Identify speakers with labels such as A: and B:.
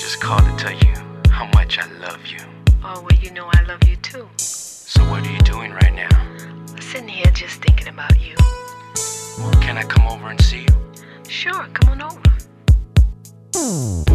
A: just called to tell you how much I love you.
B: Oh, well, you know I love you too.
A: So what are you doing right now?
B: I'm sitting here just thinking about you.
A: Can I come over and see you?
B: Sure, come on over.